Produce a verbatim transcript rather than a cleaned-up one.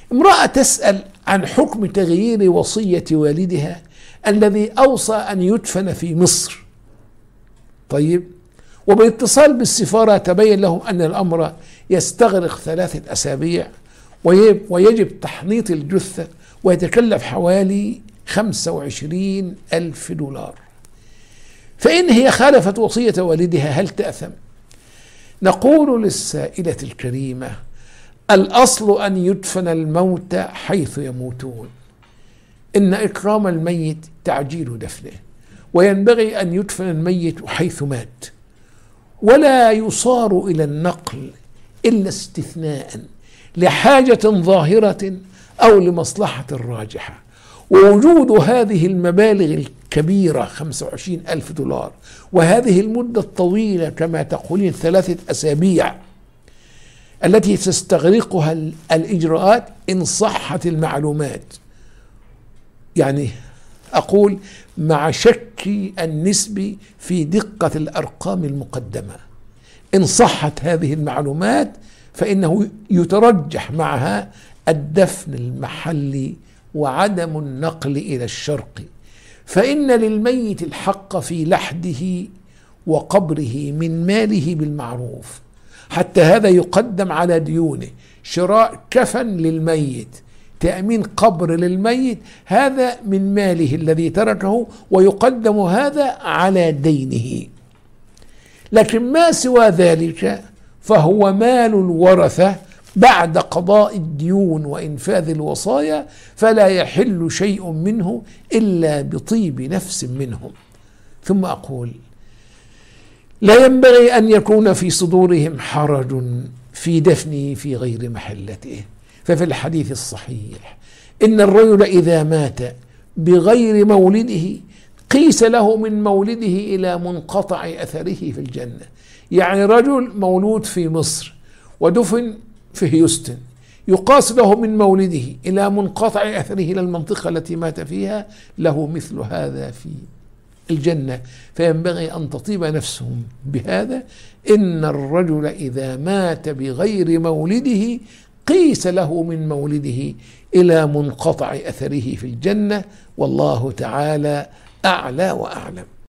امرأة تسأل عن حكم تغيير وصية والدها الذي أوصى أن يدفن في مصر. طيب، وبالاتصال بالسفارة تبين لهم أن الأمر يستغرق ثلاثة أسابيع ويجب تحنيط الجثة ويتكلف حوالي خمسة وعشرين ألف دولار. فإن هي خالفت وصية والدها هل تأثم؟ نقول للسائلة الكريمة: الأصل أن يدفن الموتى حيث يموتون، إن إكرام الميت تعجيل دفنه، وينبغي أن يدفن الميت حيث مات، ولا يصار إلى النقل إلا استثناء لحاجة ظاهرة أو لمصلحة راجحة. ووجود هذه المبالغ الكبيرة خمسة وعشرين ألف دولار وهذه المدة الطويلة كما تقولين ثلاثة أسابيع التي تستغرقها الإجراءات إن صحت المعلومات، يعني أقول مع شكي النسبي في دقة الأرقام المقدمة، إن صحت هذه المعلومات فإنه يترجح معها الدفن المحلي وعدم النقل إلى الشرق، فإن للميت الحق في لحده وقبره من ماله بالمعروف، حتى هذا يقدم على ديونه. شراء كفن للميت، تأمين قبر للميت، هذا من ماله الذي تركه ويقدم هذا على دينه. لكن ما سوى ذلك فهو مال الورثة بعد قضاء الديون وإنفاذ الوصايا، فلا يحل شيء منه إلا بطيب نفس منهم. ثم أقول: لا ينبغي أن يكون في صدورهم حرج في دفنه في غير محلته، ففي الحديث الصحيح إن الرجل إذا مات بغير مولده قيس له من مولده إلى منقطع أثره في الجنة. يعني رجل مولود في مصر ودفن في هيوستن، يقاس له من مولده إلى منقطع أثره إلى المنطقة التي مات فيها، له مثل هذا في الجنة. فينبغي أن تطيب نفسهم بهذا: إن الرجل إذا مات بغير مولده قيس له من مولده إلى منقطع أثره في الجنة، والله تعالى أعلى وأعلم.